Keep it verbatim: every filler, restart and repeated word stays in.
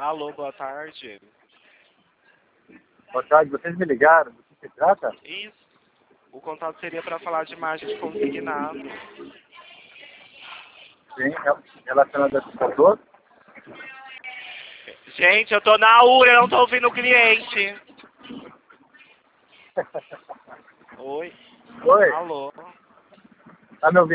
Alô, boa tarde. Boa tarde, vocês me ligaram? Do que se trata? Isso. O contato seria para falar de margem de consignado. Sim, é relacionado a computador. Gente, eu tô na U R, eu não tô ouvindo o cliente. Oi. Oi, Alô. tá me ouvindo?